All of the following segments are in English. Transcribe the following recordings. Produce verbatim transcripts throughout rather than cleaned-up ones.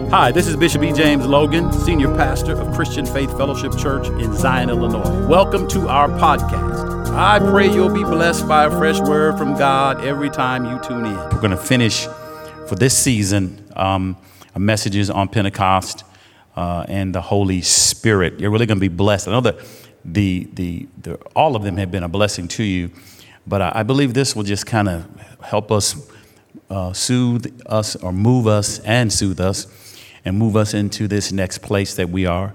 Hi, this is Bishop E. James Logan, Senior Pastor of Christian Faith Fellowship Church in Zion, Illinois. Welcome to our podcast. I pray you'll be blessed by a fresh word from God every time you tune in. We're going to finish for this season um, messages on Pentecost uh, and the Holy Spirit. You're really going to be blessed. I know that the, the, the, all of them have been a blessing to you, but I, I believe this will just kind of help us uh, soothe us or move us and soothe us and move us into this next place that we are,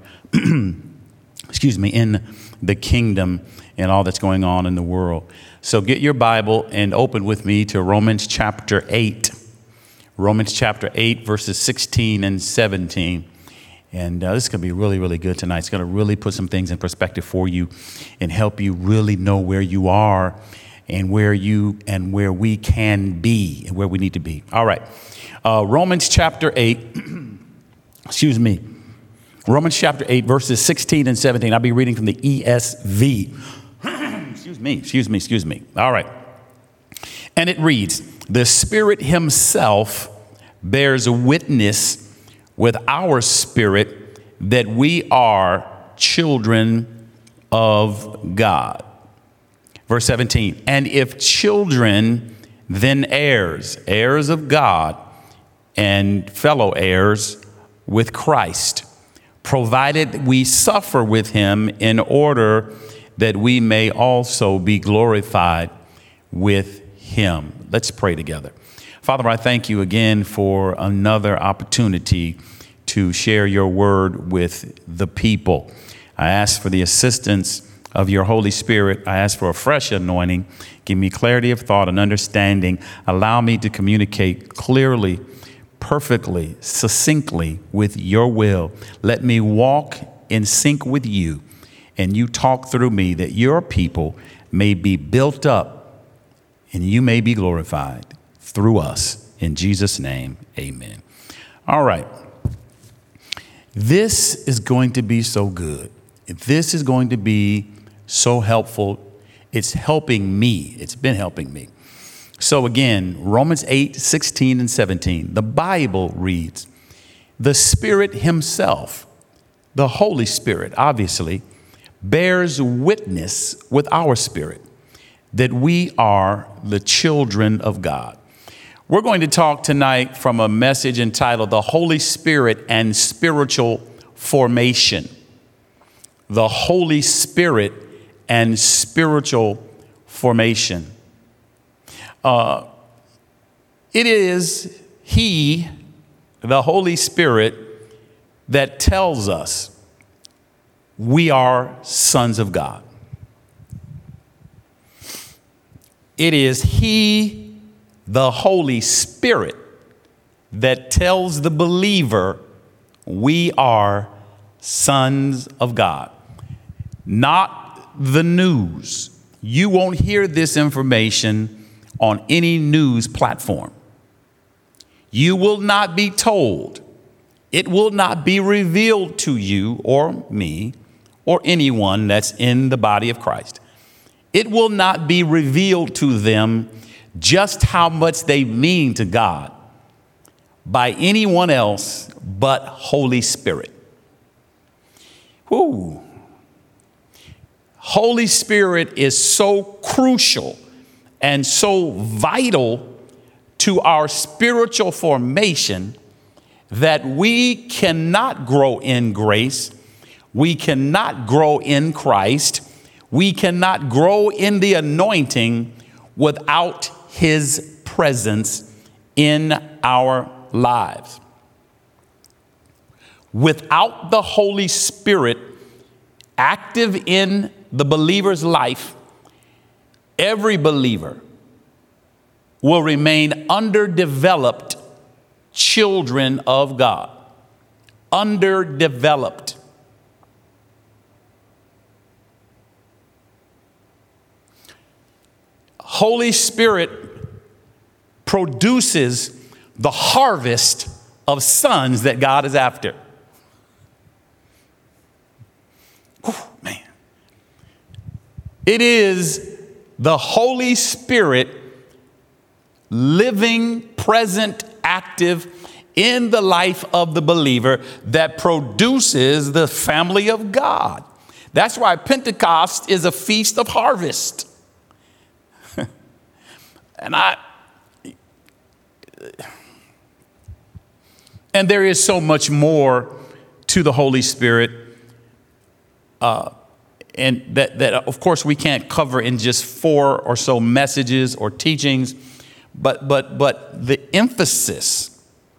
excuse me, in the kingdom and all that's going on in the world. So get your Bible and open with me to Romans chapter eight. Romans chapter eight, verses sixteen and seventeen. And uh, this is going to be really, really good tonight. It's going to really put some things in perspective for you and help you really know where you are and where you and where we can be and where we need to be. All right. Uh, Romans chapter eight. Excuse me. Romans chapter eight, verses sixteen and seventeen. I'll be reading from the E S V. excuse me, excuse me, excuse me. All right. And it reads, "The Spirit himself bears witness with our spirit that we are children of God." Verse seventeen, "And if children, then heirs, heirs of God, and fellow heirs with Christ, provided we suffer with him in order that we may also be glorified with him." Let's pray together. Father, I thank you again for another opportunity to share your word with the people. I ask for the assistance of your Holy Spirit. I ask for a fresh anointing. Give me clarity of thought and understanding. Allow me to communicate clearly, perfectly, succinctly with your will. Let me walk in sync with you, and you talk through me, that your people may be built up and you may be glorified through us. In Jesus' name, amen. All right. This is going to be so good. This is going to be so helpful. It's helping me. It's been helping me. So again, Romans eight, sixteen and seventeen, the Bible reads, "The Spirit himself," the Holy Spirit, obviously, "bears witness with our spirit that we are the children of God." We're going to talk tonight from a message entitled "The Holy Spirit and Spiritual Formation." The Holy Spirit and spiritual formation. Uh, it is he, the Holy Spirit, that tells us we are sons of God. It is he, the Holy Spirit, that tells the believer we are sons of God. Not the news. You won't hear this information on any news platform. You will not be told. It will not be revealed to you or me or anyone that's in the body of Christ. It will not be revealed to them just how much they mean to God by anyone else but Holy Spirit. Whoo. Holy Spirit is so crucial and so vital to our spiritual formation that we cannot grow in grace. We cannot grow in Christ. We cannot grow in the anointing without his presence in our lives. Without the Holy Spirit active in the believer's life, every believer will remain underdeveloped children of God. Underdeveloped. Holy Spirit produces the harvest of sons that God is after. Whew, man. It is the Holy Spirit living, present, active in the life of the believer that produces the family of God. That's why Pentecost is a feast of harvest. And I, and there is so much more to the Holy Spirit, uh, and that, that of course we can't cover in just four or so messages or teachings, but but but the emphasis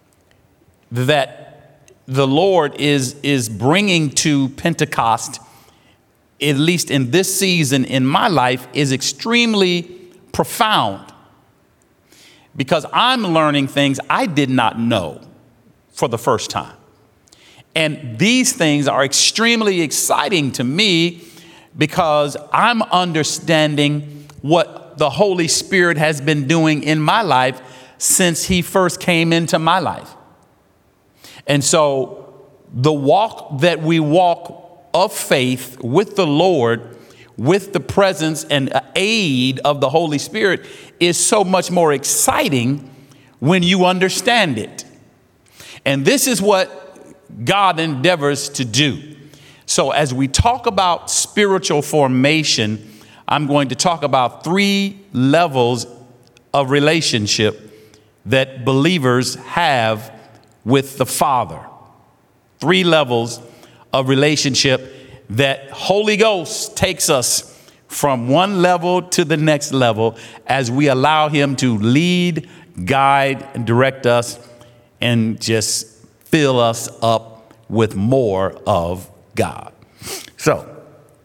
that the Lord is is bringing to Pentecost, at least in this season in my life, is extremely profound, because I'm learning things I did not know for the first time. And these things are extremely exciting to me because I'm understanding what the Holy Spirit has been doing in my life since he first came into my life. And so the walk that we walk of faith with the Lord, with the presence and aid of the Holy Spirit, is so much more exciting when you understand it. And this is what God endeavors to do. So as we talk about spiritual formation, I'm going to talk about three levels of relationship that believers have with the Father. Three levels of relationship that Holy Ghost takes us from one level to the next level as we allow him to lead, guide, and direct us and just fill us up with more of God. So,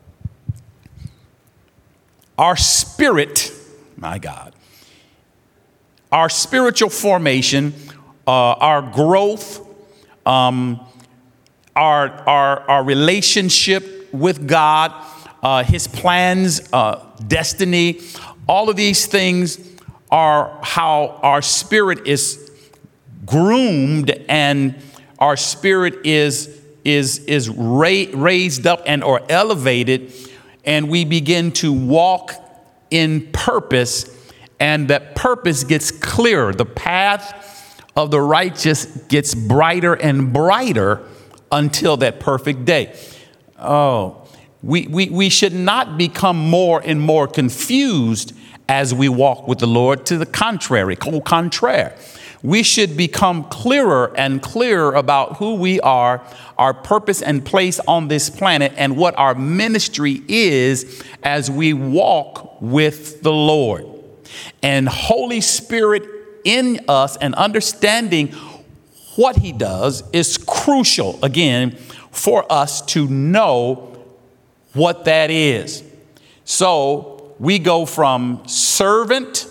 our spirit, my God, our spiritual formation, uh, our growth, um, our, our, our relationship with God, uh, his plans, uh, destiny, all of these things are how our spirit is groomed and our spirit is is is ra- raised up and or elevated, and we begin to walk in purpose, and that purpose gets clearer. The path of the righteous gets brighter and brighter until that perfect day. Oh, we we we should not become more and more confused as we walk with the Lord. To the contrary, au contraire. We should become clearer and clearer about who we are, our purpose and place on this planet, and what our ministry is as we walk with the Lord. And Holy Spirit in us and understanding what he does is crucial, again, for us to know what that is. So we go from servant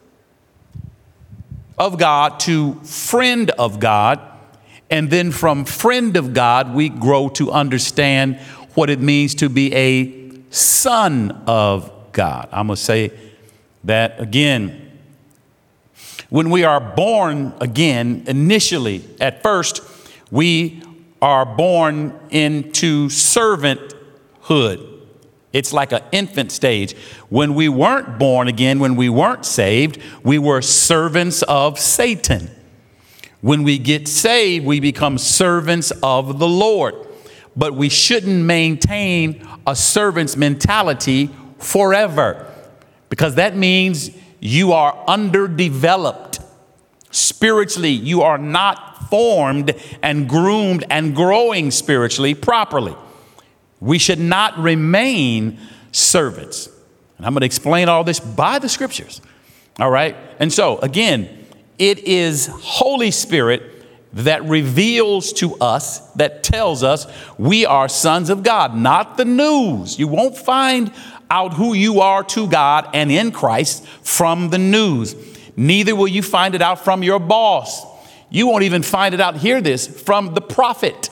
of God to friend of God. And then from friend of God, we grow to understand what it means to be a son of God. I'm going to say that again. When we are born again, initially, at first, we are born into servanthood. It's like an infant stage. When we weren't born again, when we weren't saved, we were servants of Satan. When we get saved, we become servants of the Lord. But we shouldn't maintain a servant's mentality forever, because that means you are underdeveloped. Spiritually, you are not formed and groomed and growing spiritually properly. We should not remain servants. And I'm going to explain all this by the scriptures. All right. And so, again, it is Holy Spirit that reveals to us, that tells us we are sons of God, not the news. You won't find out who you are to God and in Christ from the news. Neither will you find it out from your boss. You won't even find it out, hear this, from the prophet.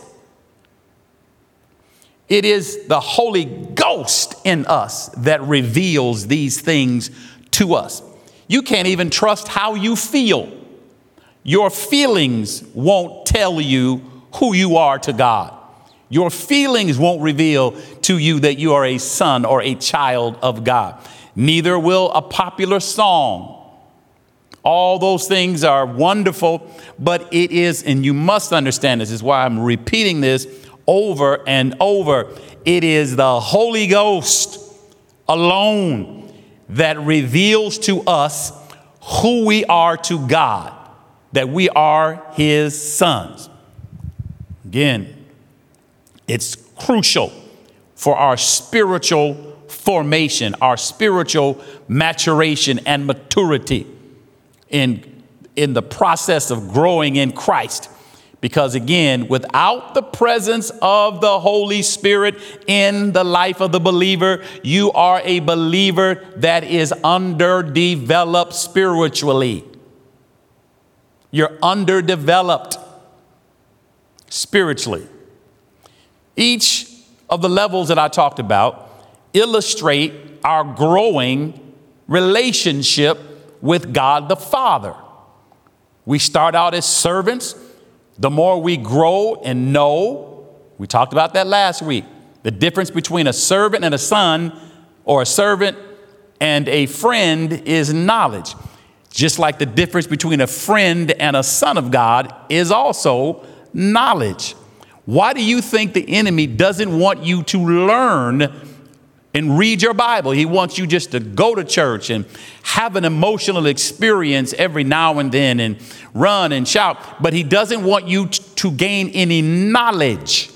It is the Holy Ghost in us that reveals these things to us. You can't even trust how you feel. Your feelings won't tell you who you are to God. Your feelings won't reveal to you that you are a son or a child of God. Neither will a popular song All those things are wonderful, but it is, and you must understand this, is why I'm repeating this over and over. It is the Holy Ghost alone that reveals to us who we are to God, that we are his sons. Again, it's crucial for our spiritual formation, our spiritual maturation and maturity in, in the process of growing in Christ. Because again, without the presence of the Holy Spirit in the life of the believer, you are a believer that is underdeveloped spiritually. You're underdeveloped spiritually. Each of the levels that I talked about illustrate our growing relationship with God the Father. We start out as servants. The more we grow and know, we talked about that last week, the difference between a servant and a son, or a servant and a friend, is knowledge. Just like the difference between a friend and a son of God is also knowledge. Why do you think the enemy doesn't want you to learn and read your Bible? He wants you just to go to church and have an emotional experience every now and then and run and shout, but he doesn't want you t- to gain any knowledge.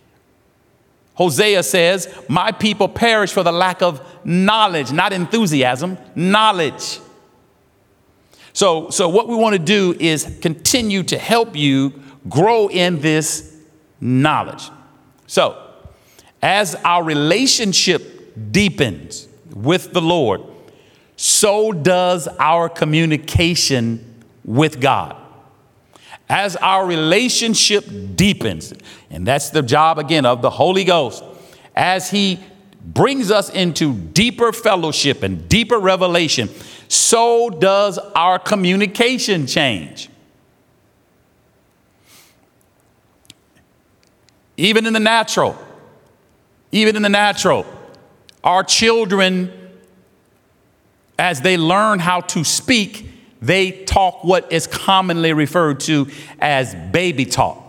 Hosea says, my people perish for the lack of knowledge, not enthusiasm, knowledge. So, so what we want to do is continue to help you grow in this knowledge. So, as our relationship deepens with the Lord, so does our communication with God. As our relationship deepens, and that's the job again of the Holy Ghost, as he brings us into deeper fellowship and deeper revelation, so does our communication change. Even in the natural, even in the natural, our children, as they learn how to speak, they talk what is commonly referred to as baby talk.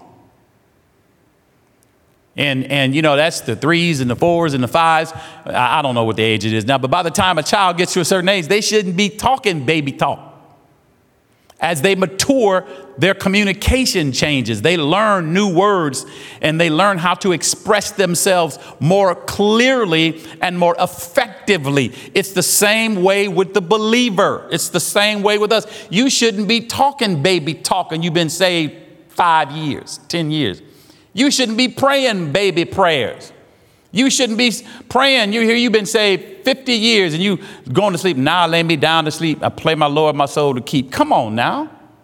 And, and you know, that's the threes and the fours and the fives. I, I don't know what the age it is now, but by the time a child gets to a certain age, they shouldn't be talking baby talk. As they mature, their communication changes. They learn new words and they learn how to express themselves more clearly and more effectively. It's the same way with the believer. It's the same way with us. You shouldn't be talking baby talk and you've been saved five years, ten years. You shouldn't be praying baby prayers. You shouldn't be praying. You hear you've been saved fifty years and you going to sleep. Now lay me down to sleep. I play my Lord, my soul to keep. Come on now.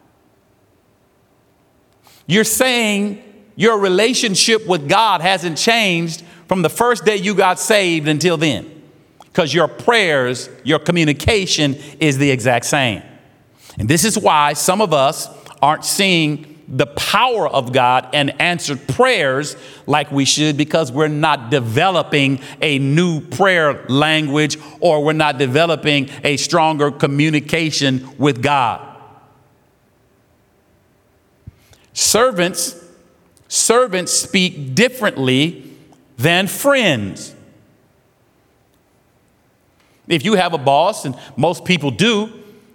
You're saying your relationship with God hasn't changed from the first day you got saved until then, because your prayers, your communication is the exact same. And this is why some of us aren't seeing the power of God and answered prayers like we should, because we're not developing a new prayer language, or we're not developing a stronger communication with God. Servants, servants speak differently than friends. If you have a boss, and most people do,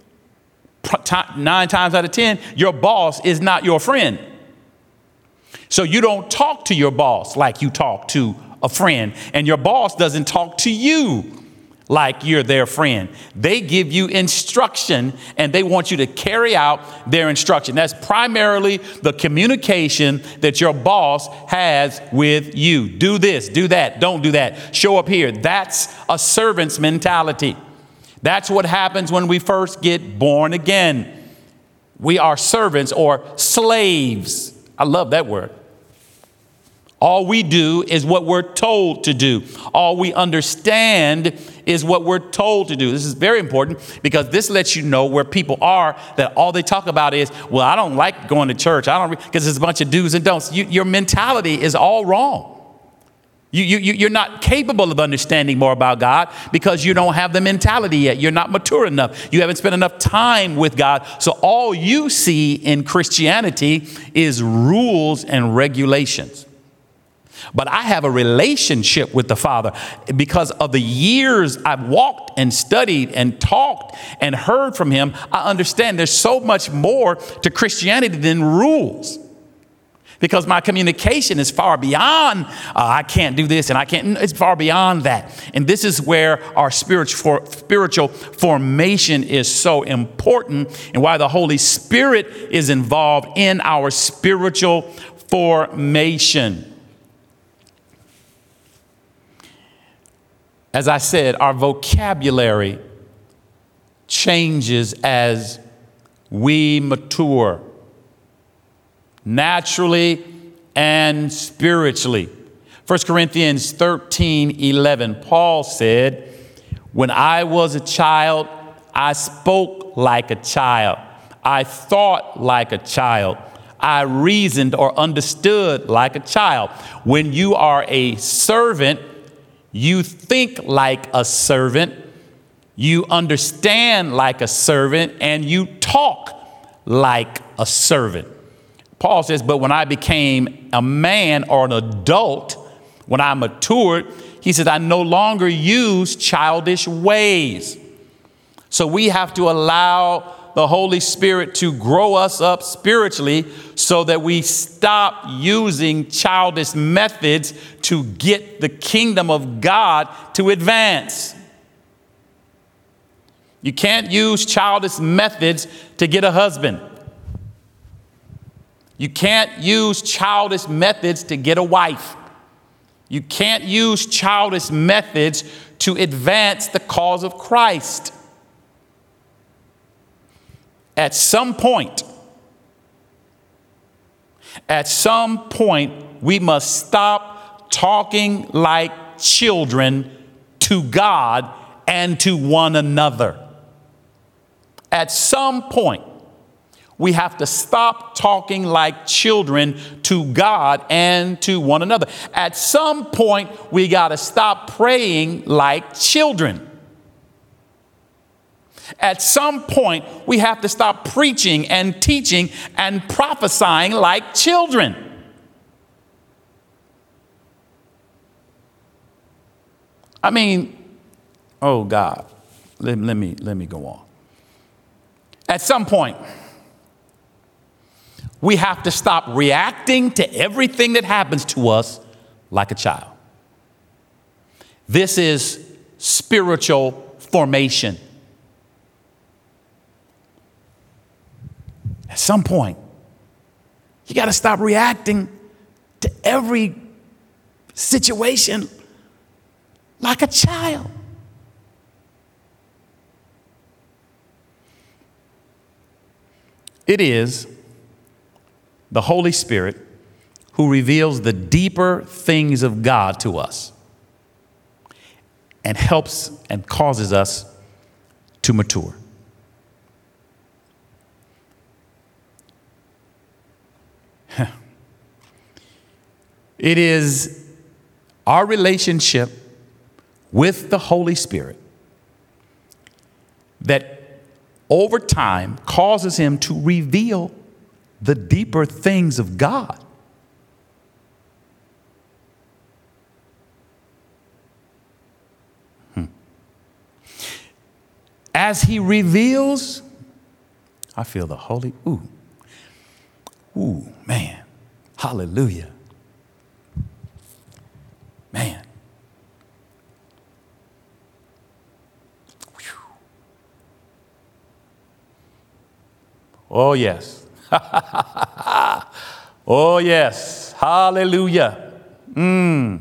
nine times out of ten, your boss is not your friend. So you don't talk to your boss like you talk to a friend, and your boss doesn't talk to you like you're their friend. They give you instruction and they want you to carry out their instruction. That's primarily the communication that your boss has with you. Do this, do that, don't do that. Show up here. That's a servant's mentality. That's what happens when we first get born again. We are servants or slaves. I love that word. All we do is what we're told to do. All we understand is what we're told to do. This is very important, because this lets you know where people are, that all they talk about is, well, I don't like going to church. I don't, because there's a bunch of do's and don'ts. You, your mentality is all wrong. You, you, you're not capable of understanding more about God because you don't have the mentality yet. You're not mature enough. You haven't spent enough time with God. So all you see in Christianity is rules and regulations. But I have a relationship with the Father because of the years I've walked and studied and talked and heard from him. I understand there's so much more to Christianity than rules. Because my communication is far beyond, uh, I can't do this and I can't, it's far beyond that. And this is where our spiritual, spiritual formation is so important and why the Holy Spirit is involved in our spiritual formation. As I said, our vocabulary changes as we mature. Naturally and spiritually. First Corinthians thirteen eleven, Paul said, when I was a child, I spoke like a child. I thought like a child. I reasoned or understood like a child. When you are a servant, you think like a servant, you understand like a servant, and you talk like a servant. Paul says, but when I became a man or an adult, when I matured, he said, I no longer use childish ways. So we have to allow the Holy Spirit to grow us up spiritually so that we stop using childish methods to get the kingdom of God to advance. You can't use childish methods to get a husband. You can't use childish methods to get a wife. You can't use childish methods to advance the cause of Christ. At some point, at some point, we must stop talking like children to God and to one another. At some point, we have to stop talking like children to God and to one another. At some point, we got to stop praying like children. At some point, we have to stop preaching and teaching and prophesying like children. I mean, oh God, let, let me let me go on. At some point, we have to stop reacting to everything that happens to us like a child. This is spiritual formation. At some point, you got to stop reacting to every situation like a child. It is the Holy Spirit who reveals the deeper things of God to us and helps and causes us to mature. It is our relationship with the Holy Spirit that over time causes him to reveal the deeper things of God. Hmm. As he reveals, I feel the Holy, ooh, ooh, man, hallelujah. Man. Whew. Oh, yes. Oh, yes. Hallelujah. Mm.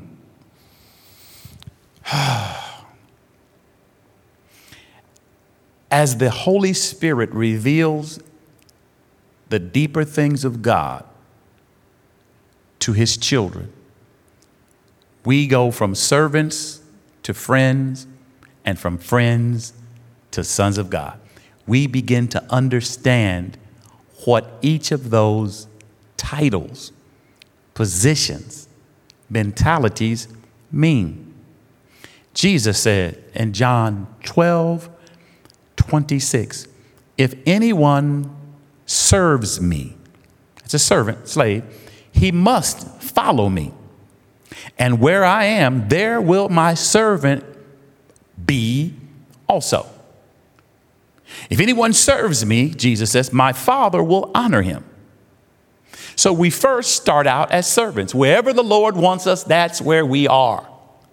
As the Holy Spirit reveals the deeper things of God to his children, we go from servants to friends and from friends to sons of God. We begin to understand what each of those titles, positions, mentalities mean? Jesus said in John twelve twenty-six, if anyone serves me, it's a servant, slave, he must follow me. And where I am, there will my servant be also. If anyone serves me, Jesus says, my Father will honor him. So we first start out as servants. Wherever the Lord wants us, that's where we are.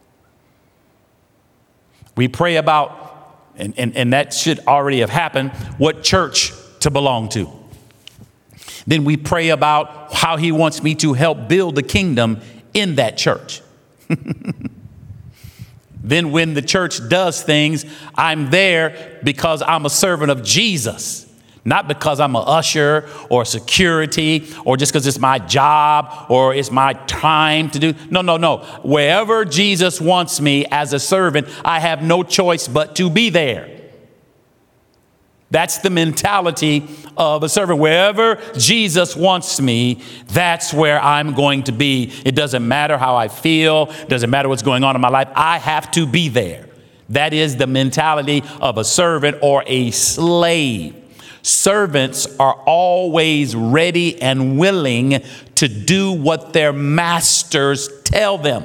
We pray about, and, and, and that should already have happened, what church to belong to. Then we pray about how he wants me to help build the kingdom in that church. Then when the church does things, I'm there because I'm a servant of Jesus, not because I'm an usher or security or just because it's my job or it's my time to do. No, no, no. Wherever Jesus wants me as a servant, I have no choice but to be there. That's the mentality of a servant. Wherever Jesus wants me, that's where I'm going to be. It doesn't matter how I feel. It doesn't matter what's going on in my life. I have to be there. That is the mentality of a servant or a slave. Servants are always ready and willing to do what their masters tell them.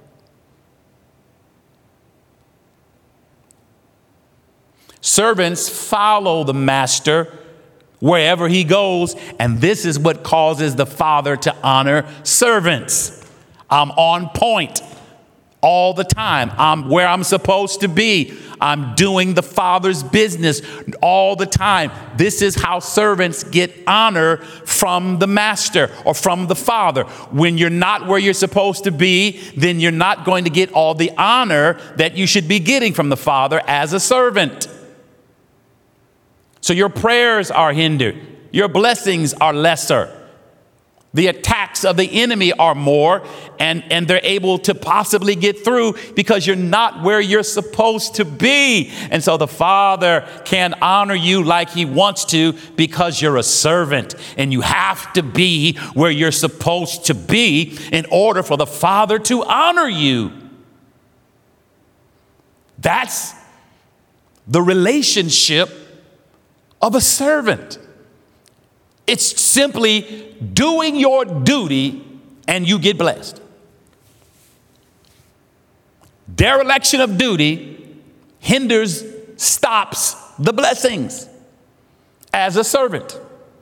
Servants follow the master wherever he goes, and this is what causes the Father to honor servants. I'm on point all the time. I'm where I'm supposed to be. I'm doing the Father's business all the time. This is how servants get honor from the master or from the Father. When you're not where you're supposed to be, then you're not going to get all the honor that you should be getting from the Father as a servant. So your prayers are hindered. Your blessings are lesser. The attacks of the enemy are more, and, and they're able to possibly get through because you're not where you're supposed to be. And so the Father can honor you like he wants to because you're a servant, and you have to be where you're supposed to be in order for the Father to honor you. That's the relationship of a servant. It's simply doing your duty and you get blessed. Dereliction of duty hinders, stops the blessings as a servant.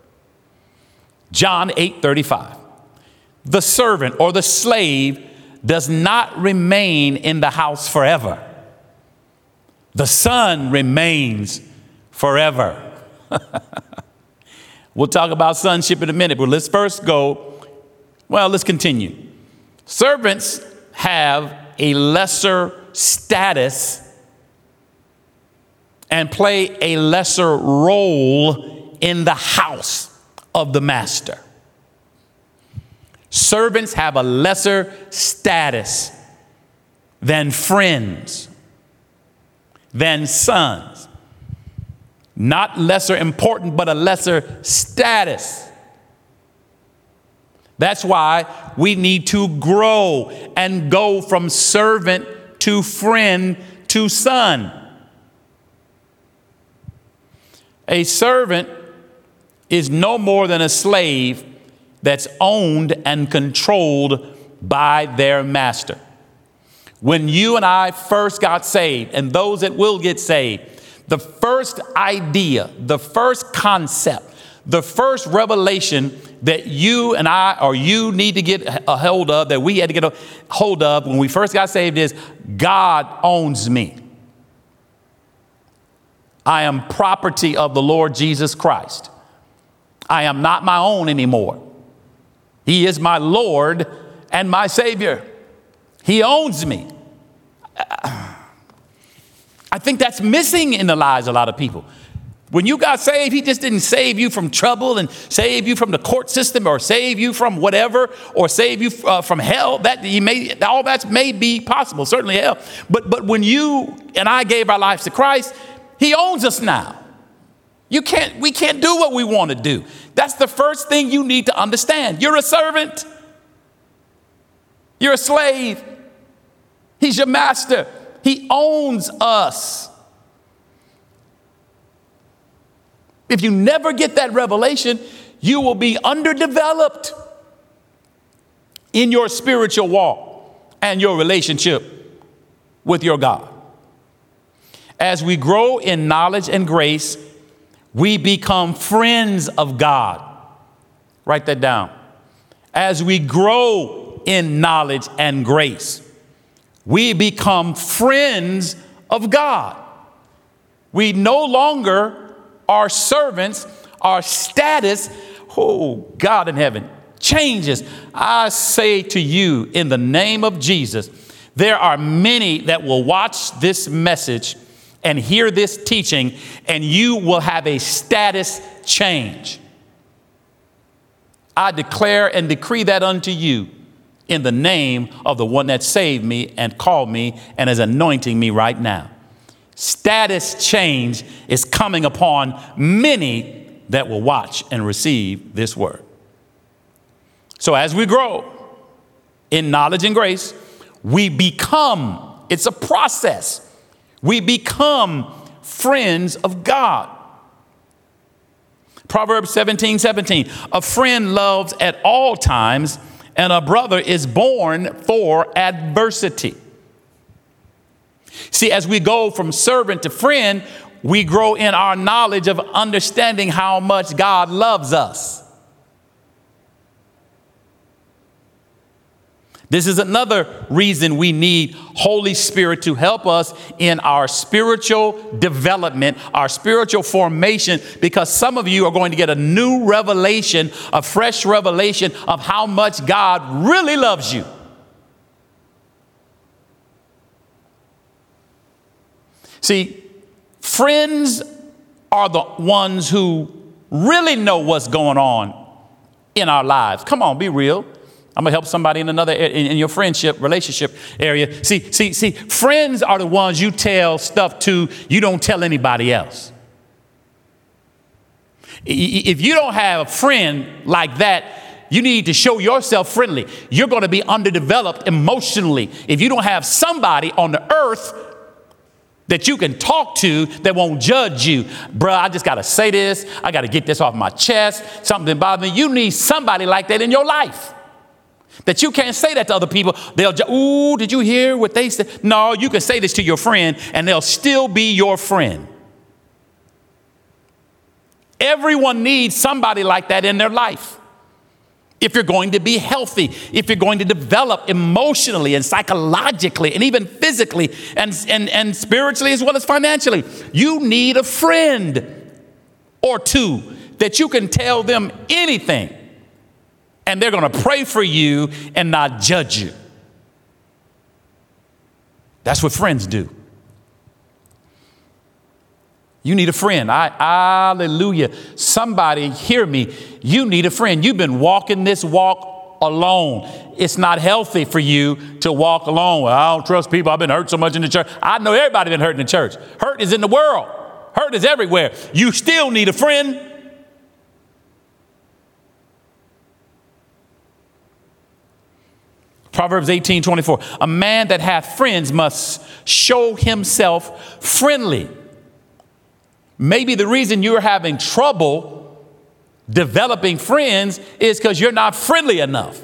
John eight thirty-five. The servant or the slave does not remain in the house forever. The son remains forever. We'll talk about sonship in a minute, but let's first go, well, let's continue. Servants have a lesser status and play a lesser role in the house of the master. Servants have a lesser status than friends, than sons. Not lesser important, but a lesser status. That's why we need to grow and go from servant to friend to son. A servant is no more than a slave that's owned and controlled by their master. When you and I first got saved, and those that will get saved, the first idea, the first concept, the first revelation that you and I or you need to get a hold of, that we had to get a hold of when we first got saved is God owns me. I am property of the Lord Jesus Christ. I am not my own anymore. He is my Lord and my Savior. He owns me. I think that's missing in the lives of a lot of people. When you got saved, he just didn't save you from trouble and save you from the court system or save you from whatever or save you uh, from hell. That he may, all that may be possible, certainly hell. But but when you and I gave our lives to Christ, he owns us now. You can't, we can't do what we want to do. That's the first thing you need to understand. You're a servant. You're a slave. He's your master. He owns us. If you never get that revelation, you will be underdeveloped in your spiritual walk and your relationship with your God. As we grow in knowledge and grace, we become friends of God. Write that down. As we grow in knowledge and grace, we become friends of God. We no longer are servants. Our status, oh, God in heaven, changes. I say to you in the name of Jesus, there are many that will watch this message and hear this teaching, and you will have a status change. I declare and decree that unto you in the name of the one that saved me and called me and is anointing me right now. Status change is coming upon many that will watch and receive this word. So as we grow in knowledge and grace, we become, it's a process. We become friends of God. Proverbs seventeen seventeen, a friend loves at all times, and a brother is born for adversity. See, as we go from servant to friend, we grow in our knowledge of understanding how much God loves us. This is another reason we need Holy Spirit to help us in our spiritual development, our spiritual formation, because some of you are going to get a new revelation, a fresh revelation of how much God really loves you. See, friends are the ones who really know what's going on in our lives. Come on, be real. I'm gonna help somebody in another in, in your friendship relationship area. See, see, see, friends are the ones you tell stuff to. You don't tell anybody else. If you don't have a friend like that, you need to show yourself friendly. You're going to be underdeveloped emotionally if you don't have somebody on the earth that you can talk to that won't judge you. Bruh, I just got to say this. I got to get this off my chest. Something bothers me. You need somebody like that in your life. That you can't say that to other people. They'll, ooh, did you hear what they said? No, you can say this to your friend and they'll still be your friend. Everyone needs somebody like that in their life. If you're going to be healthy, if you're going to develop emotionally and psychologically and even physically and, and, and spiritually as well as financially, you need a friend or two that you can tell them anything. And they're going to pray for you and not judge you. That's what friends do. You need a friend. I, hallelujah. Somebody hear me. You need a friend. You've been walking this walk alone. It's not healthy for you to walk alone. Well, I don't trust people. I've been hurt so much in the church. I know everybody been hurt in the church. Hurt is in the world. Hurt is everywhere. You still need a friend. Proverbs eighteen twenty-four, a man that hath friends must show himself friendly. Maybe the reason you're having trouble developing friends is because you're not friendly enough.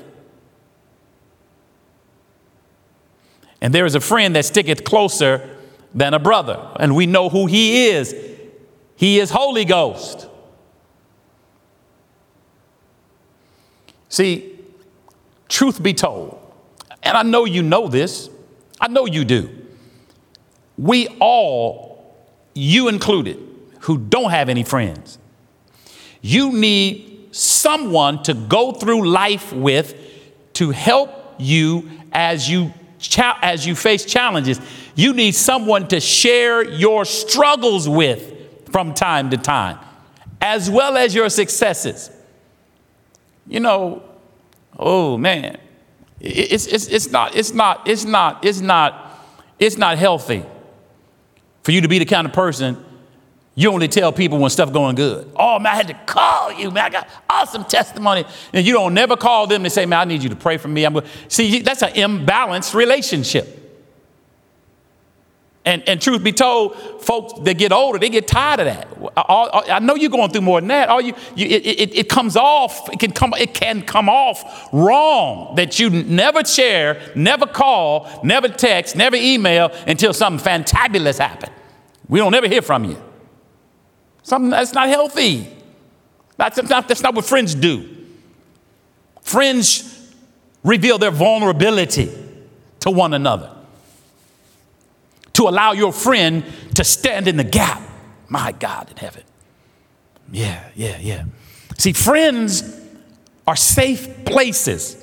And there is a friend that sticketh closer than a brother, and we know who he is. He is Holy Ghost. See, truth be told, and I know you know this. I know you do. We all, you included, who don't have any friends, you need someone to go through life with to help you as you cha- as you face challenges. You need someone to share your struggles with from time to time, as well as your successes. You know, oh man. It's, it's, it's not, it's not, it's not, it's not, it's not healthy for you to be the kind of person you only tell people when stuff going good. Oh man, I had to call you, man. I got awesome testimony. And you don't never call them and say, man, I need you to pray for me. I'm going. See, that's an imbalanced relationship. And, and truth be told, folks that get older, they get tired of that. I, I know you're going through more than that. All you, you it, it, it comes off. It can come. It can come off wrong that you never share, never call, never text, never email until something fantabulous happened. We don't ever hear from you. Something that's not healthy. That's not, that's not what friends do. Friends reveal their vulnerability to one another. To allow your friend to stand in the gap. My God in heaven. Yeah, yeah, yeah. See, friends are safe places.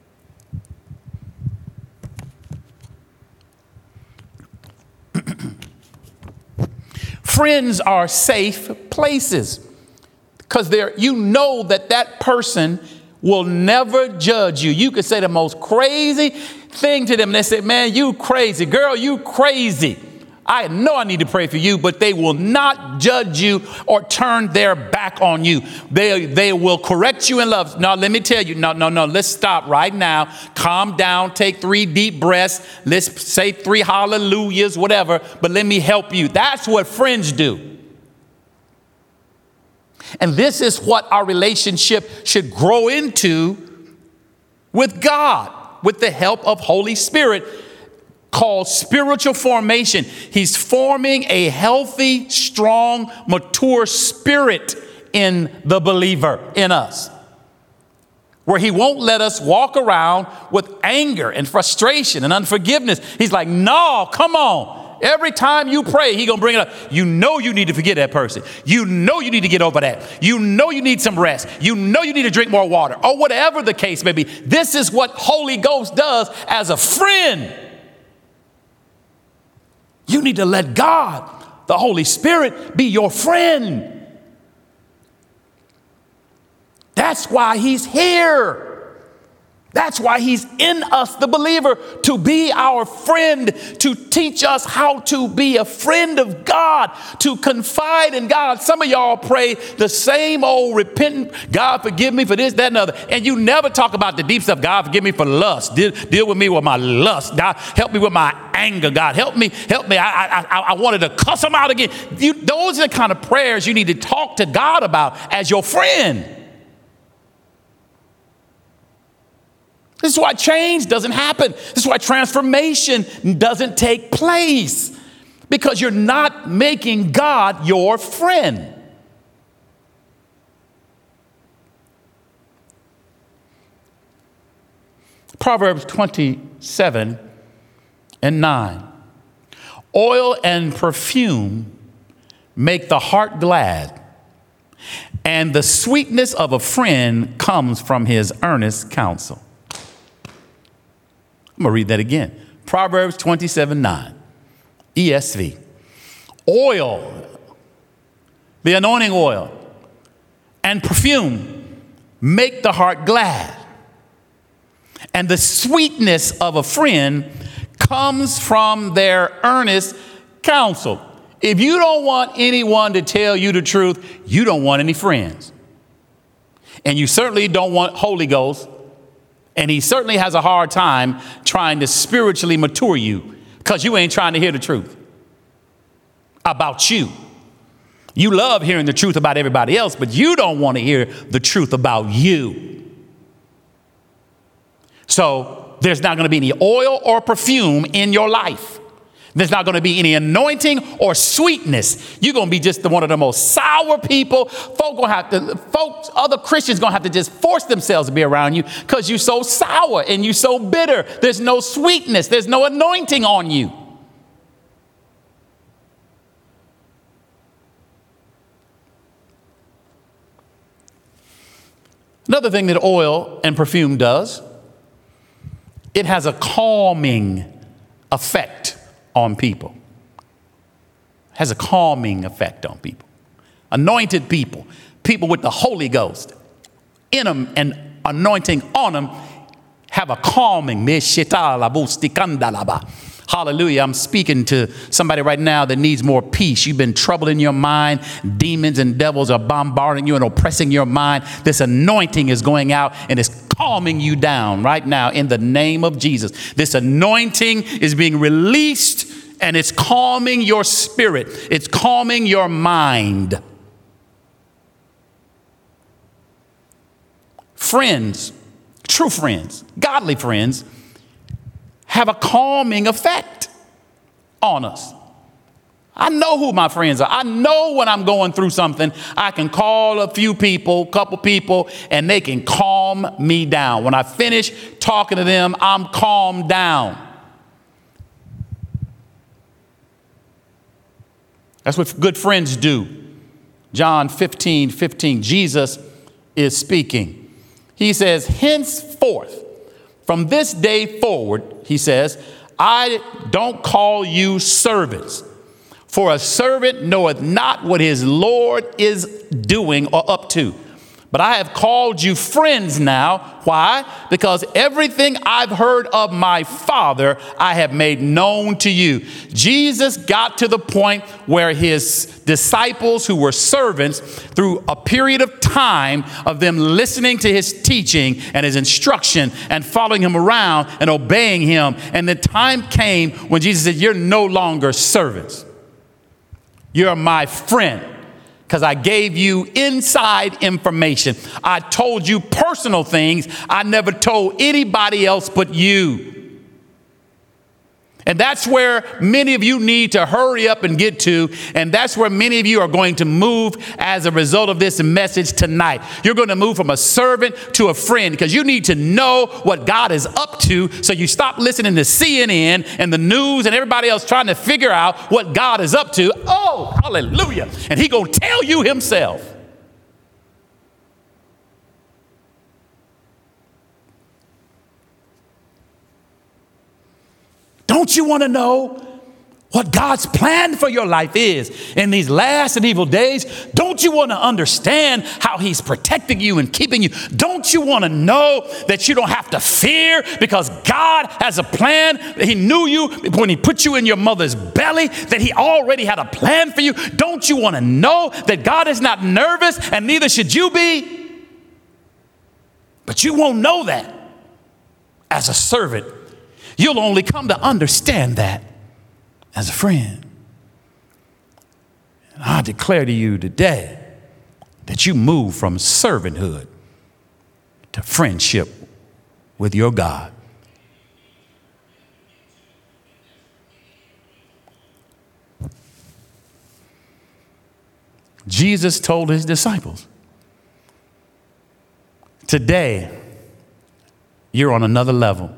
Friends are safe places because they're, you know that that person will never judge you. You could say the most crazy thing to them. And they say, man, you crazy. Girl, you crazy. I know I need to pray for you, but they will not judge you or turn their back on you. They, they will correct you in love. Now, let me tell you, no, no, no, let's stop right now. Calm down, take three deep breaths. Let's say three hallelujahs, whatever, but let me help you. That's what friends do. And this is what our relationship should grow into with God, with the help of Holy Spirit, called spiritual formation. He's forming a healthy, strong, mature spirit in the believer, in us, where he won't let us walk around with anger and frustration and unforgiveness. He's like, no, come on. Every time you pray, he's going to bring it up. You know you need to forget that person. You know you need to get over that. You know you need some rest. You know you need to drink more water, or whatever the case may be. This is what Holy Ghost does as a friend. You need to let God, the Holy Spirit, be your friend. That's why he's here. That's why he's in us, the believer, to be our friend, to teach us how to be a friend of God, to confide in God. Some of y'all pray the same old repentant, God, forgive me for this, that, and other. And you never talk about the deep stuff. God, forgive me for lust. Deal, deal with me with my lust. God, help me with my anger. God, help me, help me. I, I, I wanted to cuss him out again. You, those are the kind of prayers you need to talk to God about as your friend. This is why change doesn't happen. This is why transformation doesn't take place, because you're not making God your friend. Proverbs twenty-seven and nine. Oil and perfume make the heart glad, and the sweetness of a friend comes from his earnest counsel. I'm going to read that again. Proverbs twenty-seven nine, E S V. Oil, the anointing oil, and perfume make the heart glad. And the sweetness of a friend comes from their earnest counsel. If you don't want anyone to tell you the truth, you don't want any friends. And you certainly don't want Holy Ghost. And he certainly has a hard time trying to spiritually mature you, because you ain't trying to hear the truth about you. You love hearing the truth about everybody else, but you don't want to hear the truth about you. So there's not going to be any oil or perfume in your life. There's not going to be any anointing or sweetness. You're going to be just the, one of the most sour people. Folk gonna have to, folks, other Christians going to have to just force themselves to be around you because you're so sour and you're so bitter. There's no sweetness. There's no anointing on you. Another thing that oil and perfume does, it has a calming effect on people. Has a calming effect on people. Anointed people, people with the Holy Ghost in them and anointing on them, have a calming. Hallelujah. I'm speaking to somebody right now that needs more peace. You've been troubled in your mind. Demons and devils are bombarding you and oppressing your mind. This anointing is going out and it's calming you down right now in the name of Jesus. This anointing is being released and it's calming your spirit. It's calming your mind. Friends, true friends, godly friends, have a calming effect on us. I know who my friends are. I know when I'm going through something, I can call a few people, couple people, and they can calm me down. When I finish talking to them, I'm calmed down. That's what good friends do. John fifteen fifteen, Jesus is speaking. He says, henceforth, from this day forward, he says, I don't call you servants, for a servant knoweth not what his Lord is doing or up to. But I have called you friends now. Why? Because everything I've heard of my Father, I have made known to you. Jesus got to the point where his disciples, who were servants, through a period of time of them listening to his teaching and his instruction and following him around and obeying him. And the time came when Jesus said, you're no longer servants. You're my friend. Because I gave you inside information. I told you personal things I never told anybody else but you. And that's where many of you need to hurry up and get to. And that's where many of you are going to move as a result of this message tonight. You're going to move from a servant to a friend because you need to know what God is up to. So you stop listening to C N N and the news and everybody else trying to figure out what God is up to. Oh, hallelujah. And he going to tell you himself. Don't you want to know what God's plan for your life is in these last and evil days? Don't you want to understand how he's protecting you and keeping you? Don't you want to know that you don't have to fear because God has a plan? He knew you when he put you in your mother's belly, that he already had a plan for you. Don't you want to know that God is not nervous and neither should you be? But you won't know that as a servant. You'll only come to understand that as a friend. And I declare to you today that you move from servanthood to friendship with your God. Jesus told his disciples, today you're on another level.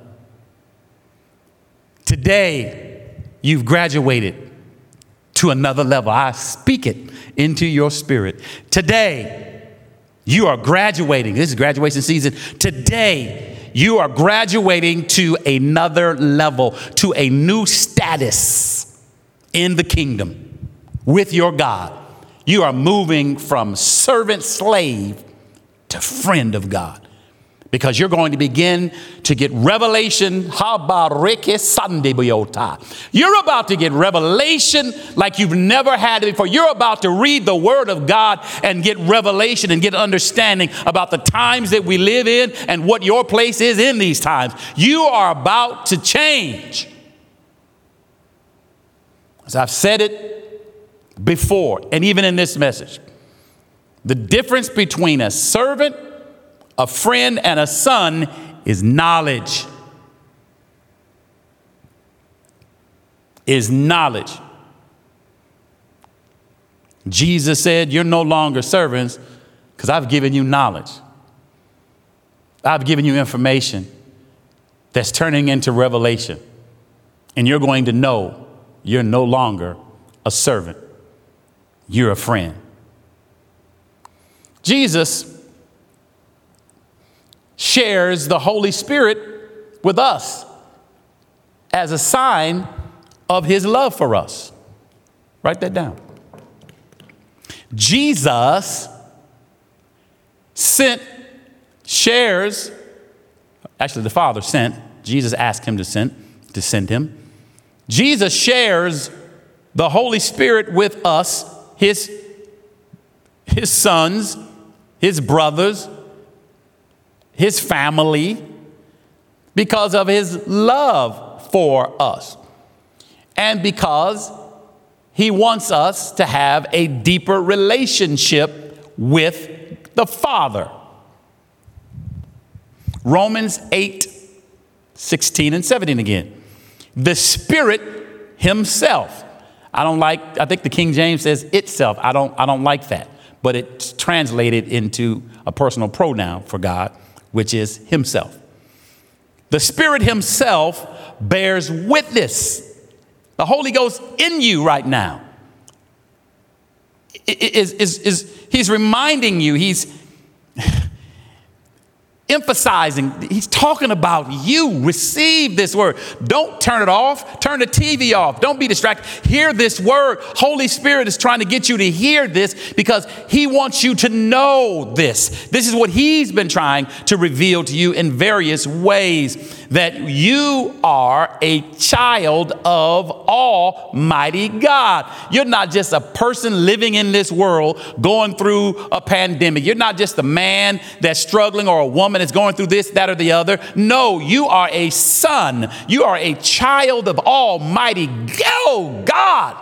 Today, you've graduated to another level. I speak it into your spirit. Today, you are graduating. This is graduation season. Today, you are graduating to another level, to a new status in the kingdom with your God. You are moving from servant slave to friend of God. Because you're going to begin to get revelation. You're about to get revelation like you've never had it before. You're about to read the word of God and get revelation and get understanding about the times that we live in and what your place is in these times. You are about to change. As I've said it before, and even in this message, the difference between a servant, a friend, and a son is knowledge. Is knowledge. Jesus said, you're no longer servants because I've given you knowledge. I've given you information that's turning into revelation. And you're going to know you're no longer a servant. You're a friend. Jesus shares the Holy Spirit with us as a sign of his love for us. Write that down. Jesus sent, shares, actually the Father sent, Jesus asked him to send, to send him. Jesus shares the Holy Spirit with us, his, his sons, his brothers, his family, because of his love for us. and because he wants us to have a deeper relationship with the Father. Romans eight, sixteen and seventeen again. The Spirit himself. I don't like, I think the King James says itself. I don't, I don't like that, but it's translated into a personal pronoun for God, which is himself. The Spirit himself bears witness. The Holy Ghost in you right now is, is, is he's reminding you, he's emphasizing, he's talking about you. Receive this word. Don't turn it off. Turn the T V off. Don't be distracted. Hear this word. Holy Spirit is trying to get you to hear this because he wants you to know this. This is what he's been trying to reveal to you in various ways, that you are a child of Almighty God. You're not just a person living in this world going through a pandemic. You're not just a man that's struggling or a woman that's going through this, that, or the other. No, you are a son. You are a child of Almighty God.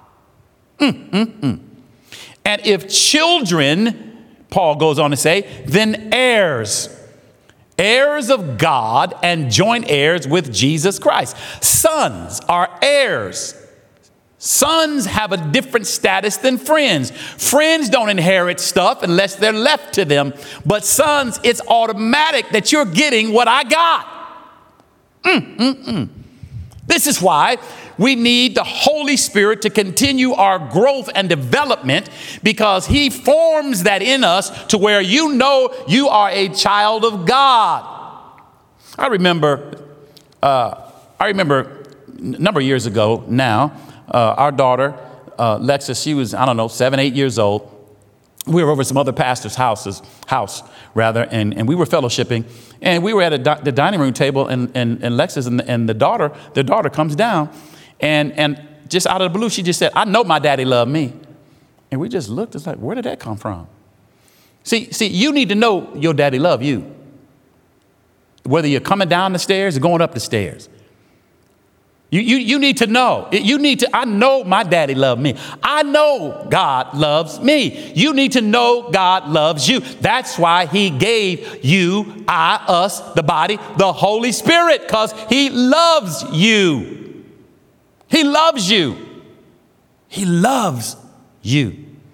Mm, mm, mm. And if children, Paul goes on to say, then heirs. Heirs of God and joint heirs with Jesus Christ. Sons are heirs. Sons have a different status than friends. Friends don't inherit stuff unless they're left to them. But sons, it's automatic that you're getting what I got. Mm, mm, mm. This is why we need the Holy Spirit to continue our growth and development, because he forms that in us to where you know you are a child of God. I remember, uh, I remember a number of years ago now, uh, our daughter, uh, Lexus, she was, I don't know, seven, eight years old. We were over some other pastor's houses, house rather, and, and we were fellowshipping, and we were at a di- the dining room table, and, and, and Lexus and, and the daughter, the daughter comes down. And and just out of the blue, she just said, I know my daddy loved me. And we just looked, it's like, where did that come from? See, see, you need to know your daddy love you. Whether you're coming down the stairs or going up the stairs. You, you, you need to know. You need to, I know my daddy loved me. I know God loves me. You need to know God loves you. That's why he gave you, I, us, the body, the Holy Spirit, because he loves you. He loves you. He loves you.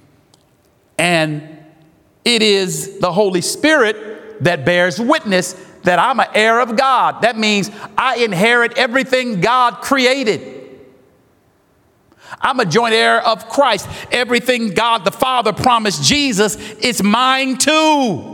And it is the Holy Spirit that bears witness that I'm an heir of God. That means I inherit everything God created. I'm a joint heir of Christ. Everything God the Father promised Jesus is mine too.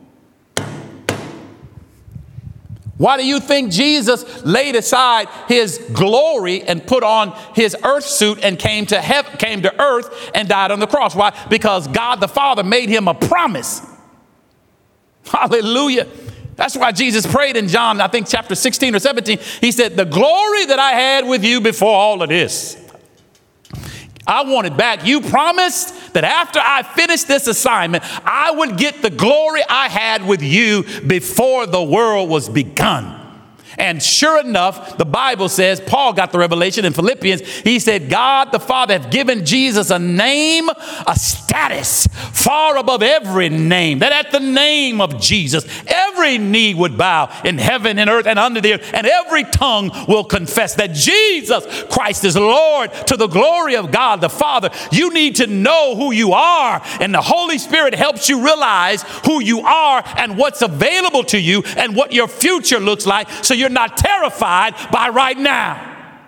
Why do you think Jesus laid aside his glory and put on his earth suit and came to heaven, came to earth and died on the cross? Why? Because God the Father made him a promise. Hallelujah. That's why Jesus prayed in John, I think chapter sixteen or seventeen. He said, the glory that I had with you before all of this, I want it back. You promised that after I finished this assignment, I would get the glory I had with you before the world was begun. And sure enough, the Bible says, Paul got the revelation in Philippians. He said, God the Father hath given Jesus a name, a status far above every name, that at the name of Jesus, every knee would bow in heaven and earth and under the earth, and every tongue will confess that Jesus Christ is Lord, to the glory of God the Father. You need to know who you are, and the Holy Spirit helps you realize who you are and what's available to you and what your future looks like, so you're not terrified by right now.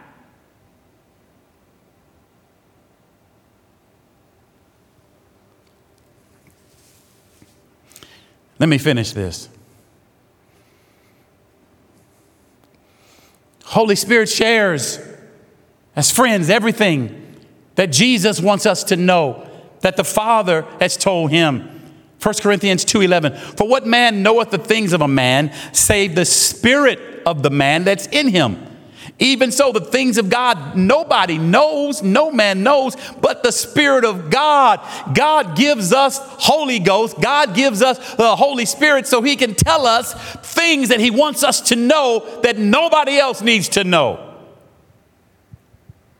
Let me finish this. Holy Spirit shares as friends everything that Jesus wants us to know, that the Father has told him. First Corinthians two eleven, for what man knoweth the things of a man, save the spirit of the man that's in him? Even so, the things of God, nobody knows, no man knows, but the Spirit of God. God gives us Holy Ghost. God gives us the Holy Spirit so he can tell us things that he wants us to know that nobody else needs to know.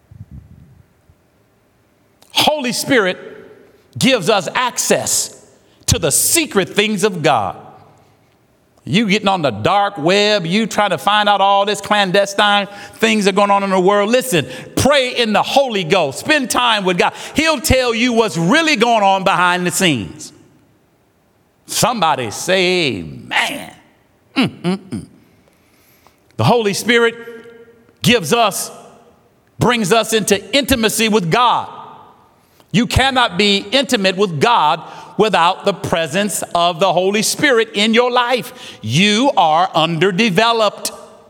Holy Spirit gives us access to the secret things of God. You getting on the dark web, you trying to find out all this clandestine things that are going on in the world. Listen, pray in the Holy Ghost. Spend time with God. He'll tell you what's really going on behind the scenes. Somebody say amen. Mm-mm-mm. The Holy Spirit gives us, brings us into intimacy with God. You cannot be intimate with God without the presence of the Holy Spirit in your life. You are underdeveloped.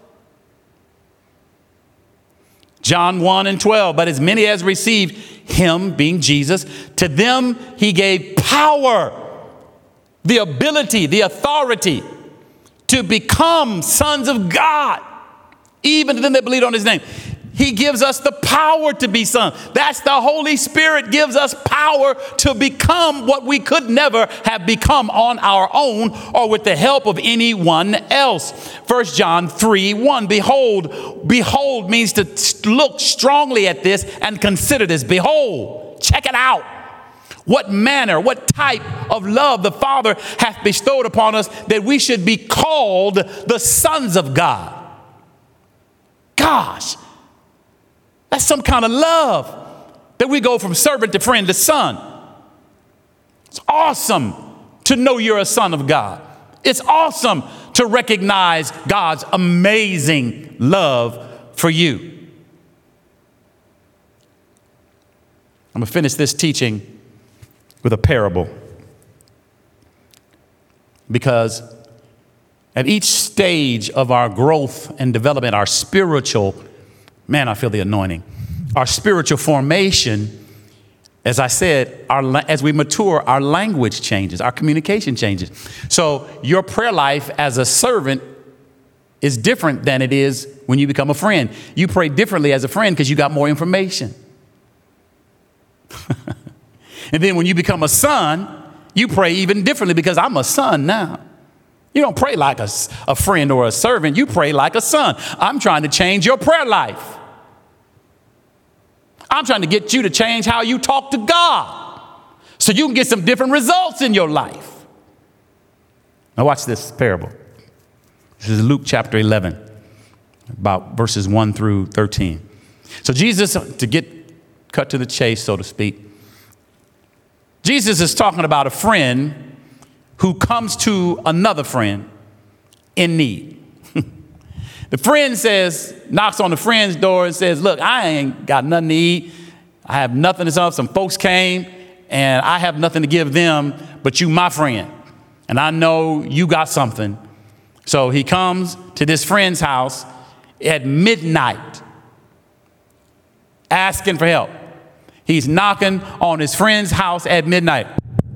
John one and twelve, but as many as received him, being Jesus, to them he gave power, the ability, the authority to become sons of God, even to them that believe on his name. He gives us the power to be sons. That's the Holy Spirit gives us power to become what we could never have become on our own or with the help of anyone else. First John three one, behold, behold means to look strongly at this and consider this. Behold, check it out. What manner, what type of love the Father hath bestowed upon us that we should be called the sons of God. Gosh. That's some kind of love that we go from servant to friend to son. It's awesome to know you're a son of God. It's awesome to recognize God's amazing love for you. I'm going to finish this teaching with a parable, because at each stage of our growth and development, our spiritual Man, I feel the anointing. Our spiritual formation, as I said, our, as we mature, our language changes, our communication changes. So your prayer life as a servant is different than it is when you become a friend. You pray differently as a friend because you got more information. And then when you become a son, you pray even differently because I'm a son now. You don't pray like a, a friend or a servant. You pray like a son. I'm trying to change your prayer life. I'm trying to get you to change how you talk to God so you can get some different results in your life. Now watch this parable. This is Luke chapter eleven, about verses one through thirteen. So Jesus, to get cut to the chase, so to speak, Jesus is talking about a friend who comes to another friend in need. The friend says, knocks on the friend's door and says, look, I ain't got nothing to eat. I have nothing to sell. Some folks came and I have nothing to give them, but you my friend. And I know you got something. So he comes to this friend's house at midnight, asking for help. He's knocking on his friend's house at midnight.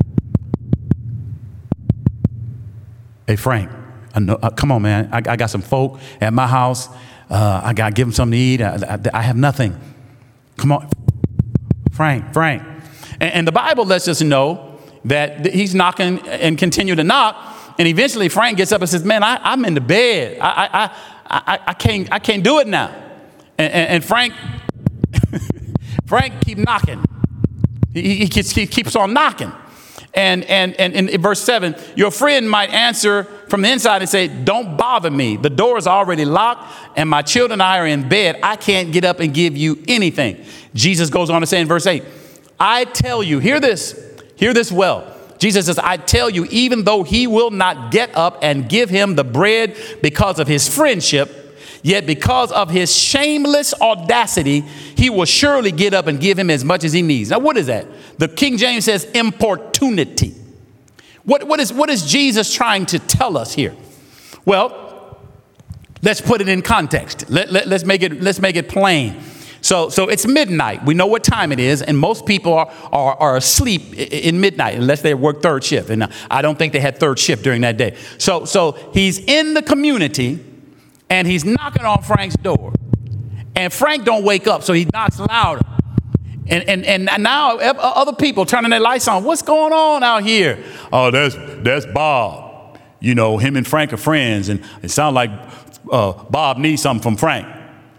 Hey, Frank, I know, uh, come on, man. I, I got some folk at my house. Uh, I got to give them something to eat. I, I, I have nothing. Come on. Frank, Frank. And, and the Bible lets us know that th- he's knocking and continue to knock. And eventually Frank gets up and says, man, I, I'm in the bed. I, I, I, I, I, can't, I can't do it now. And, and, and Frank, Frank keep knocking. He, he, keeps, he keeps on knocking. And, and, and in verse seven, your friend might answer from the inside and say, don't bother me. The door is already locked and my children and I are in bed. I can't get up and give you anything. Jesus goes on to say in verse eight, I tell you, hear this, hear this well. Jesus says, I tell you, even though he will not get up and give him the bread because of his friendship, yet because of his shameless audacity, he will surely get up and give him as much as he needs. Now, what is that? The King James says importunity. What, what, is, what is Jesus trying to tell us here? Well, let's put it in context. Let, let, let's make it, let's make it plain. So, so it's midnight. We know what time it is, and most people are, are, are asleep in midnight unless they work third shift. And I don't think they had third shift during that day. So, so he's in the community, and he's knocking on Frank's door. And Frank don't wake up, so he knocks louder. And, and, and now other people turning their lights on. What's going on out here? Oh, that's, that's Bob. You know, him and Frank are friends, and it sounds like uh, Bob needs something from Frank.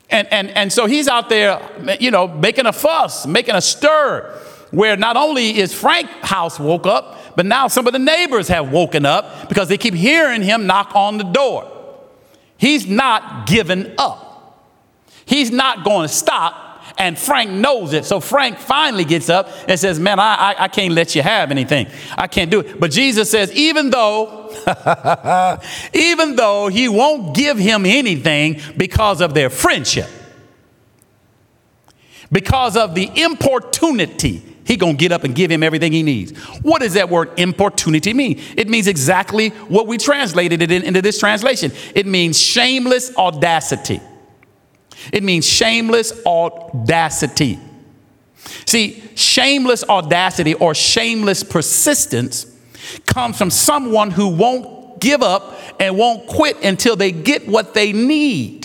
And, and, and so he's out there, you know, making a fuss, making a stir, where not only is Frank's house woke up, but now some of the neighbors have woken up because they keep hearing him knock on the door. He's not giving up. He's not going to stop. And Frank knows it. So Frank finally gets up and says, man, I, I, I can't let you have anything. I can't do it. But Jesus says, even though, even though he won't give him anything because of their friendship, because of the importunity, he going to get up and give him everything he needs. What does that word importunity mean? It means exactly what we translated it in, into this translation. It means shameless audacity. It means shameless audacity. See, shameless audacity or shameless persistence comes from someone who won't give up and won't quit until they get what they need.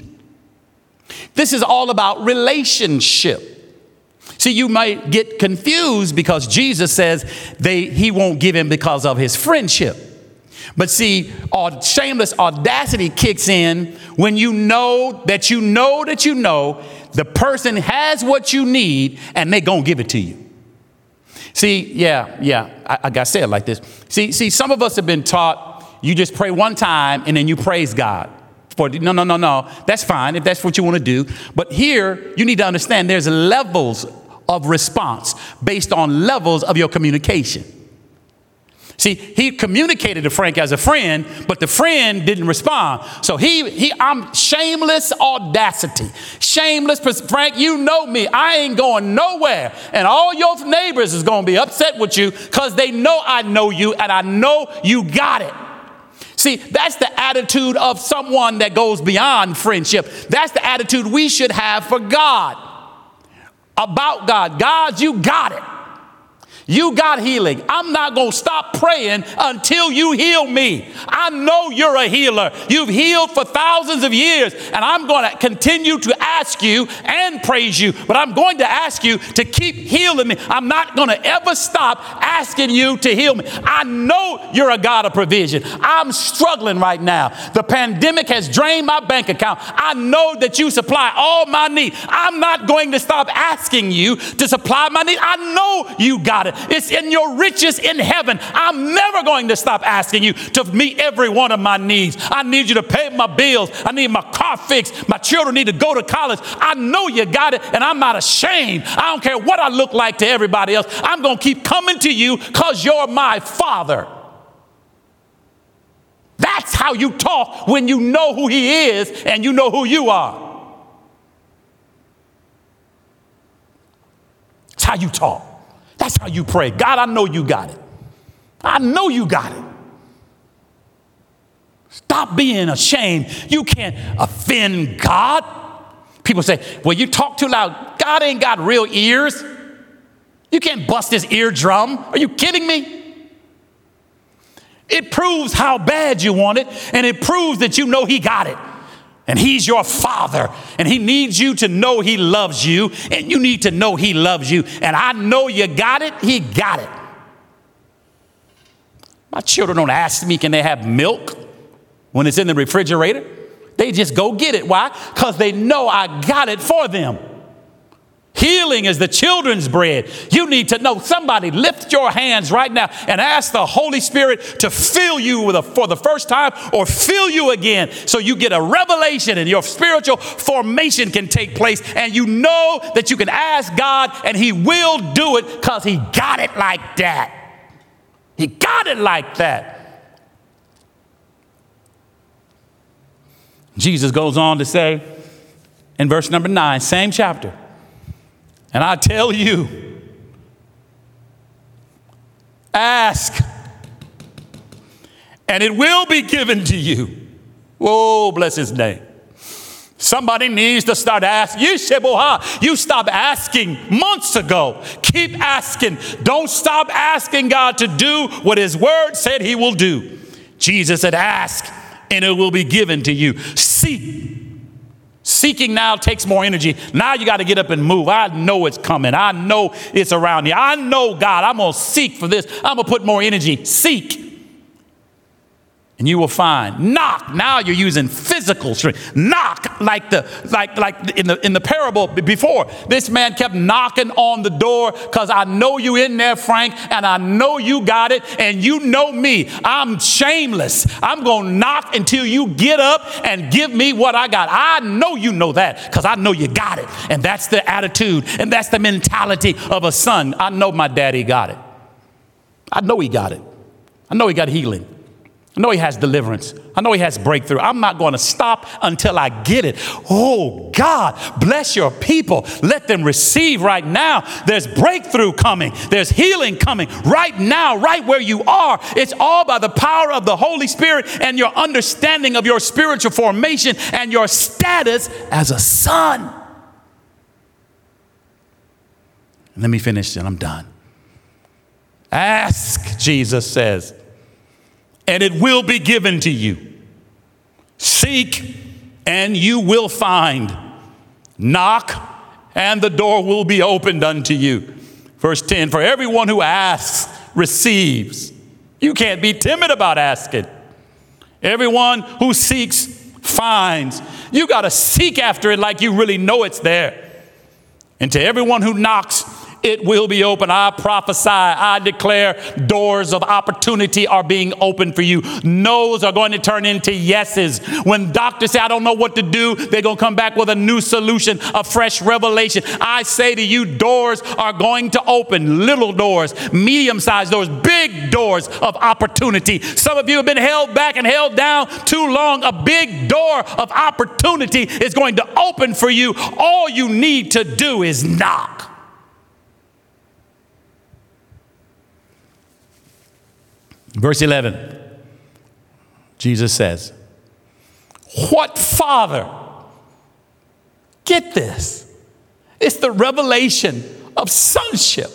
This is all about relationship. See, you might get confused because Jesus says they, he won't give him because of his friendship. But see, shameless audacity kicks in when you know that you know that you know the person has what you need and they're going to give it to you. See, yeah, yeah, I, I got to say it like this. See, see, some of us have been taught you just pray one time and then you praise God. For no, no, no, no. That's fine if that's what you want to do. But here you need to understand there's levels of response based on levels of your communication. See, he communicated to Frank as a friend, but the friend didn't respond. So he, he, I'm shameless audacity, shameless. Frank, you know me. I ain't going nowhere. And all your neighbors is going to be upset with you because they know I know you and I know you got it. See, that's the attitude of someone that goes beyond friendship. That's the attitude we should have for God, about God. God, you got it. You got healing. I'm not going to stop praying until you heal me. I know you're a healer. You've healed for thousands of years, and I'm going to continue to ask you and praise you, but I'm going to ask you to keep healing me. I'm not going to ever stop asking you to heal me. I know you're a God of provision. I'm struggling right now. The pandemic has drained my bank account. I know that you supply all my needs. I'm not going to stop asking you to supply my needs. I know you got it. It's in your riches in heaven. I'm never going to stop asking you to meet every one of my needs. I need you to pay my bills. I need my car fixed. My children need to go to college. I know you got it, and I'm not ashamed. I don't care what I look like to everybody else. I'm going to keep coming to you because you're my Father. That's how you talk when you know who he is and you know who you are. That's how you talk. That's how you pray. God, I know you got it. I know you got it. Stop being ashamed. You can't offend God. People say, well, you talk too loud. God ain't got real ears. You can't bust his eardrum. Are you kidding me? It proves how bad you want it, and it proves that you know he got it. And he's your Father, and he needs you to know he loves you, and you need to know he loves you. And I know you got it. He got it. My children don't ask me, can they have milk when it's in the refrigerator? They just go get it. Why? Because they know I got it for them. Healing is the children's bread. You need to know. Somebody lift your hands right now and ask the Holy Spirit to fill you with a, for the first time or fill you again so you get a revelation and your spiritual formation can take place. And you know that you can ask God and he will do it because he got it like that. He got it like that. Jesus goes on to say in verse number nine, same chapter. And I tell you, ask, and it will be given to you. Oh, bless his name. Somebody needs to start asking. You stopped asking months ago. Keep asking. Don't stop asking God to do what his word said he will do. Jesus said, ask, and it will be given to you. Seek. Seeking now takes more energy. Now you got to get up and move. I know it's coming. I know it's around here. I know, God, I'm going to seek for this. I'm going to put more energy. Seek. and you will find. Knock. Now you're using physical strength. Knock, like the like like in the in the parable before. This man kept knocking on the door because I know you in there, Frank, and I know you got it, and you know me. I'm shameless. I'm gonna knock until you get up and give me what I got. I know you know that because I know you got it, and that's the attitude and that's the mentality of a son. I know my daddy got it. I know he got it. I know he got healing. I know he has deliverance. I know he has breakthrough. I'm not going to stop until I get it. Oh, God, bless your people. Let them receive right now. There's breakthrough coming. There's healing coming right now, right where you are. It's all by the power of the Holy Spirit and your understanding of your spiritual formation and your status as a son. Let me finish and I'm done. Ask, Jesus says, and it will be given to you. Seek, and you will find. Knock, and the door will be opened unto you. Verse ten, for everyone who asks receives. You can't be timid about asking. Everyone who seeks finds. You got to seek after it like you really know it's there. And to everyone who knocks, it will be open. I prophesy, I declare doors of opportunity are being opened for you. No's are going to turn into yeses. When doctors say, I don't know what to do, they're going to come back with a new solution, a fresh revelation. I say to you, doors are going to open. Little doors, medium-sized doors, big doors of opportunity. Some of you have been held back and held down too long. A big door of opportunity is going to open for you. All you need to do is knock. Verse eleven, Jesus says, what father, get this, it's the revelation of sonship.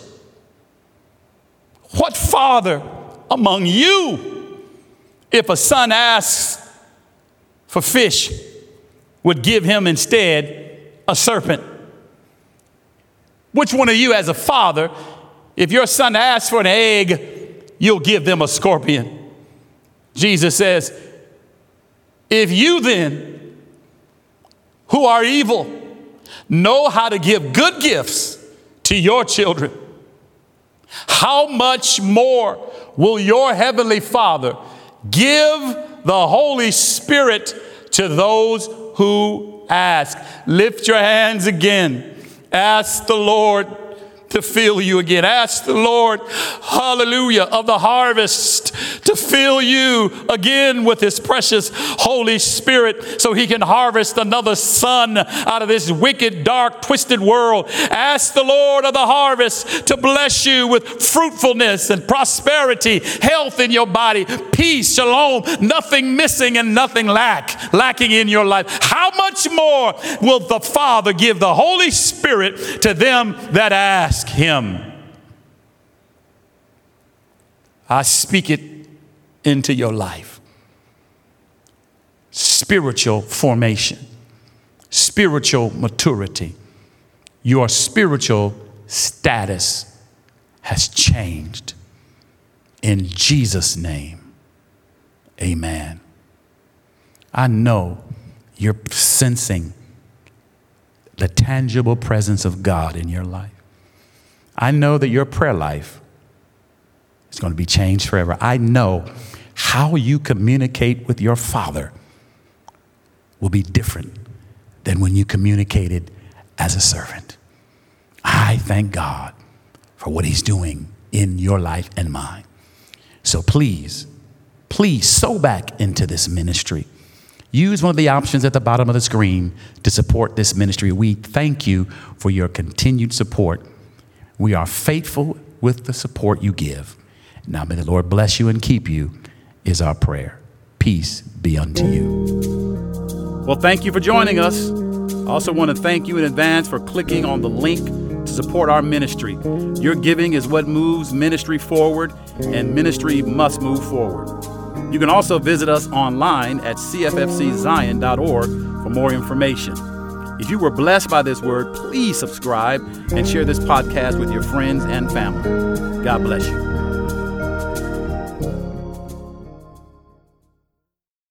What father among you, if a son asks for fish, would give him instead a serpent? Which one of you as a father, if your son asks for an egg, you'll give them a scorpion? Jesus says, if you then, who are evil, know how to give good gifts to your children, how much more will your heavenly Father give the Holy Spirit to those who ask? Lift your hands again. Ask the Lord to fill you again. Ask the Lord, hallelujah, of the harvest to fill you again with his precious Holy Spirit so he can harvest another son out of this wicked, dark, twisted world. Ask the Lord of the harvest to bless you with fruitfulness and prosperity, health in your body, peace, shalom, nothing missing and nothing lack, lacking in your life. How much more will the Father give the Holy Spirit to them that ask him? I speak it into your life. Spiritual formation, spiritual maturity. Your spiritual status has changed. In Jesus' name, amen. I know you're sensing the tangible presence of God in your life. I know that your prayer life is going to be changed forever. I know how you communicate with your Father will be different than when you communicated as a servant. I thank God for what he's doing in your life and mine. So please, please sow back into this ministry. Use one of the options at the bottom of the screen to support this ministry. We thank you for your continued support. We are faithful with the support you give. Now may the Lord bless you and keep you is our prayer. Peace be unto you. Well, thank you for joining us. I also want to thank you in advance for clicking on the link to support our ministry. Your giving is what moves ministry forward, and ministry must move forward. You can also visit us online at c f f c zion dot org for more information. If you were blessed by this word, please subscribe and share this podcast with your friends and family. God bless you.